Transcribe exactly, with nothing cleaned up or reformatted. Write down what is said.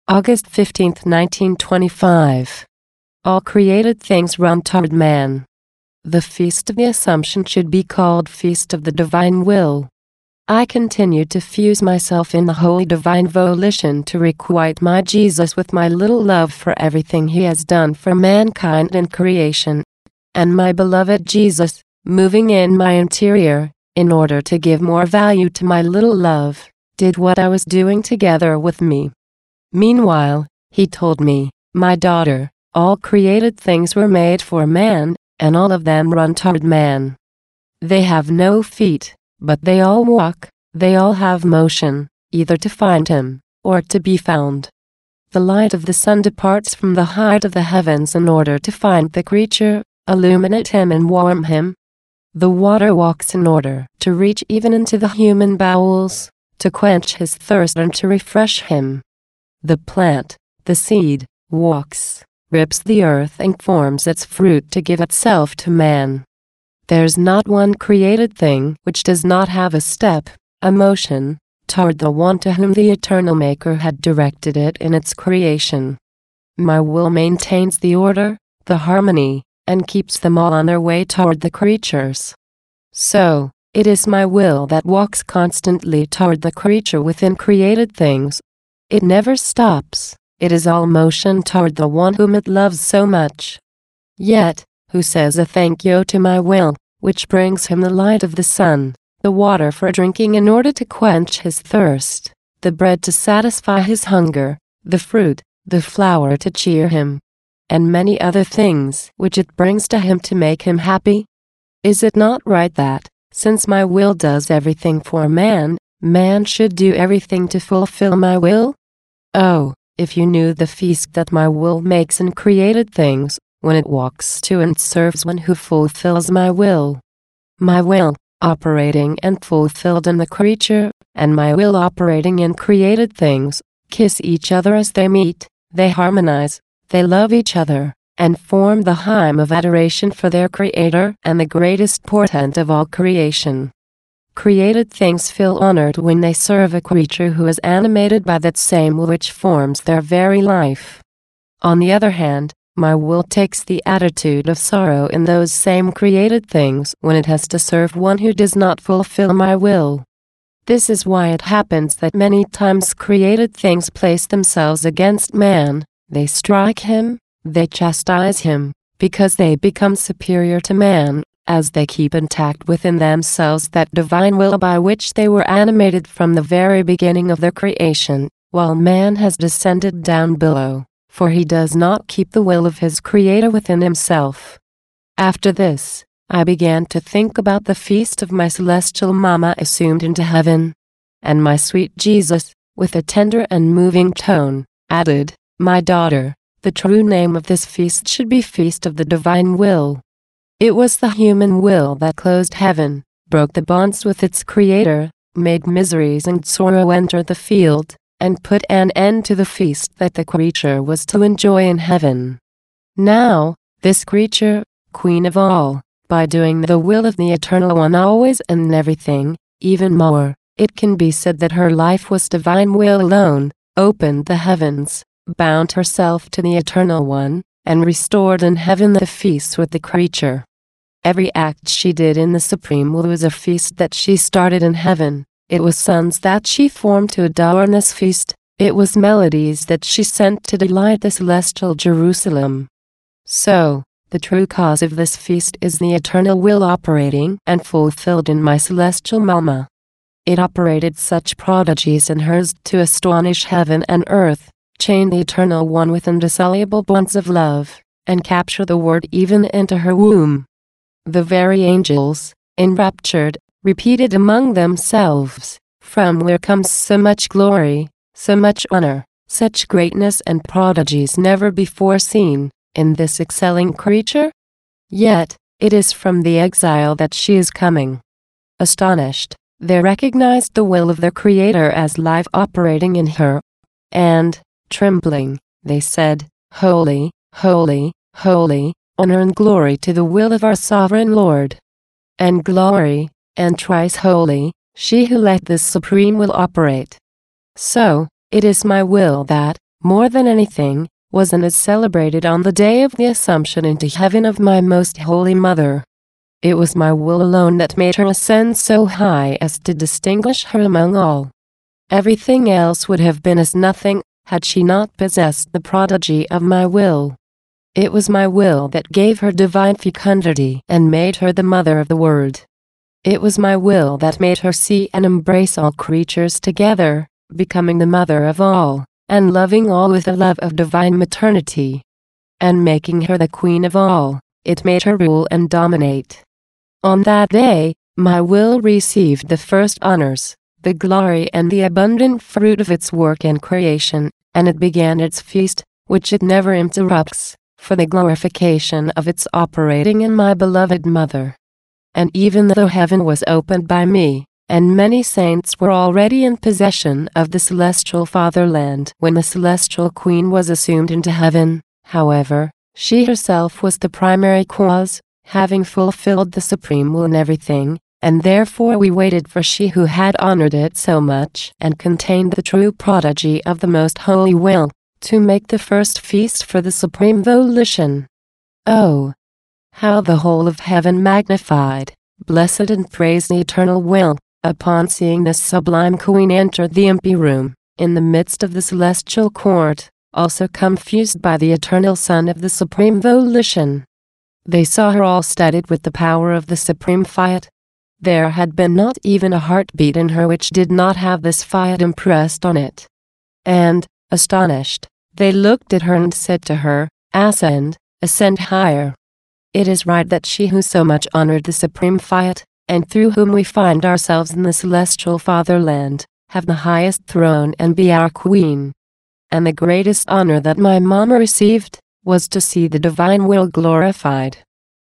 August fifteenth, nineteen twenty-five. All created things run toward man. The Feast of the Assumption should be called Feast of the Divine Will. I continue to fuse myself in the holy divine volition to requite my Jesus with my little love for everything he has done for mankind and creation. And my beloved Jesus, moving in my interior, in order to give more value to my little love, did what I was doing together with me. Meanwhile, he told me, "My daughter, all created things were made for man, and all of them run toward man. They have no feet, but they all walk, they all have motion, either to find him, or to be found. The light of the sun departs from the height of the heavens in order to find the creature, illuminate him and warm him. The water walks in order to reach even into the human bowels, to quench his thirst and to refresh him. The plant, the seed, walks, rips the earth and forms its fruit to give itself to man. There's not one created thing which does not have a step, a motion, toward the one to whom the eternal Maker had directed it in its creation. My will maintains the order, the harmony, and keeps them all on their way toward the creatures. So, it is my will that walks constantly toward the creature within created things. It never stops, it is all motion toward the one whom it loves so much. Yet, who says a thank you to my will, which brings him the light of the sun, the water for drinking in order to quench his thirst, the bread to satisfy his hunger, the fruit, the flower to cheer him, and many other things which it brings to him to make him happy? Is it not right that, since my will does everything for man, man should do everything to fulfill my will? Oh, if you knew the feast that my will makes in created things, when it walks to and serves one who fulfills my will. My will, operating and fulfilled in the creature, and my will operating in created things, kiss each other as they meet, they harmonize, they love each other, and form the hymn of adoration for their Creator and the greatest portent of all creation. Created things feel honored when they serve a creature who is animated by that same will which forms their very life. On the other hand, my will takes the attitude of sorrow in those same created things when it has to serve one who does not fulfill my will. This is why it happens that many times created things place themselves against man, they strike him, they chastise him, because they become superior to man, as they keep intact within themselves that divine will by which they were animated from the very beginning of their creation, while man has descended down below, for he does not keep the will of his Creator within himself. After this, I began to think about the feast of my celestial Mama assumed into heaven. And my sweet Jesus, with a tender and moving tone, added, "My daughter, the true name of this feast should be Feast of the Divine Will." It was the human will that closed heaven, broke the bonds with its Creator, made miseries and sorrow enter the field, and put an end to the feast that the creature was to enjoy in heaven. Now, this creature, Queen of all, by doing the will of the Eternal One always and in everything, even more, it can be said that her life was divine will alone, opened the heavens, bound herself to the Eternal One, and restored in heaven the feast with the creature. Every act she did in the Supreme Will was a feast that she started in heaven. It was sons that she formed to adorn this feast, it was melodies that she sent to delight the celestial Jerusalem. So, the true cause of this feast is the eternal will operating and fulfilled in my celestial Mama. It operated such prodigies in hers to astonish heaven and earth, chain the Eternal One with indissoluble bonds of love, and capture the Word even into her womb. The very angels, enraptured, repeated among themselves, "From where comes so much glory, so much honor, such greatness and prodigies never before seen, in this excelling creature? Yet, it is from the exile that she is coming." Astonished, they recognized the will of their Creator as life operating in her. And, trembling, they said, "Holy, holy, holy, honor and glory to the will of our sovereign Lord. And glory, and thrice holy, she who let this supreme will operate. So, it is my will that, more than anything, was and is celebrated on the day of the Assumption into heaven of my Most Holy Mother. It was my will alone that made her ascend so high as to distinguish her among all. Everything else would have been as nothing, had she not possessed the prodigy of my will. It was my will that gave her divine fecundity and made her the mother of the Word. It was my will that made her see and embrace all creatures together, becoming the mother of all, and loving all with the love of divine maternity. And making her the queen of all, it made her rule and dominate. On that day, my will received the first honors, the glory and the abundant fruit of its work and creation, and it began its feast, which it never interrupts, for the glorification of its operating in my beloved Mother. And even though heaven was opened by me, and many saints were already in possession of the celestial fatherland when the celestial queen was assumed into heaven, however, she herself was the primary cause, having fulfilled the supreme will in everything, and therefore we waited for she who had honored it so much and contained the true prodigy of the most holy will, to make the first feast for the supreme volition. Oh, how the whole of heaven magnified, blessed and praised the eternal will, upon seeing this sublime queen enter the empty room, in the midst of the celestial court, also confused by the eternal Son of the supreme volition. They saw her all studded with the power of the supreme fiat. There had been not even a heartbeat in her which did not have this fiat impressed on it. And, astonished, they looked at her and said to her, "Ascend, ascend higher." It is right that she who so much honored the supreme fiat, and through whom we find ourselves in the celestial fatherland, have the highest throne and be our queen. And the greatest honor that my mama received, was to see the divine will glorified.